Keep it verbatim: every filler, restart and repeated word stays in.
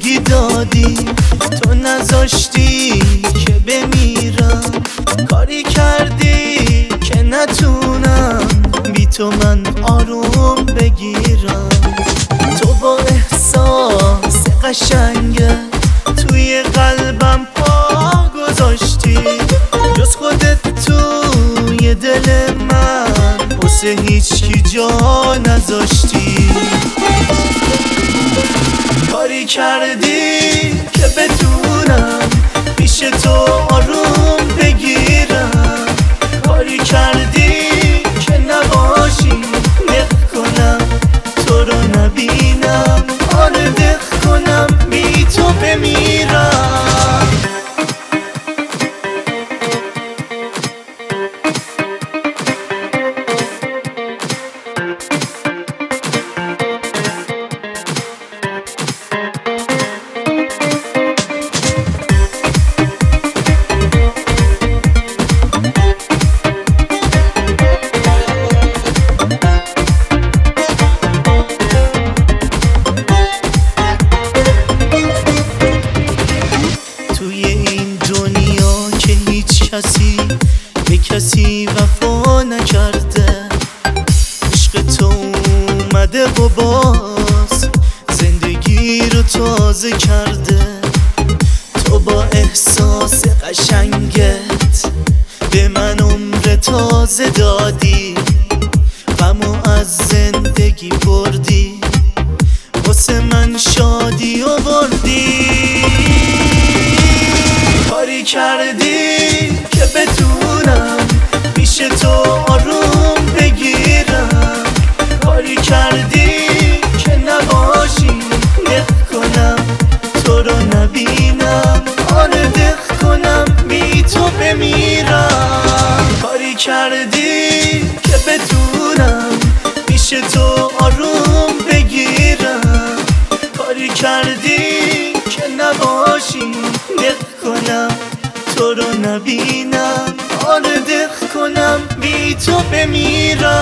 زندگی دادی، تو نذاشتی که بمیرم. کاری کردی که نتونم بی تو من آروم بگیرم. تو با احساس قشنگت توی قلبم پا گذاشتی، جز خودت توی دل من واسه هیچکی جا نذاشتی. کاری کردی که بتونم پیش تو آروم بگیرم. کاری کردی که نباشی دق کنم تو رو نبینم. آره دق کنم بی تو بمیرم. توی این دنیا که هیچ کسی به کسی وفا نکرده، عشق تو اومده و باز زندگی رو تازه کرده. تو با احساس قشنگت به من عمر تازه دادی، غمو از زندگی بردی، واسه من شادی آوردی. کاری کردی که بتونم پیش تو آروم بگیرم. کاری کردی که نباشی دق کنم تو رو نبینم. آره دق کنم بی تو بمیرم. کاری کردی که بتونم پیش تو آروم بگیرم. کاری کردی که نباشی دق کنم تو رو نبینم. آره دق کنم بی تو بمیرم.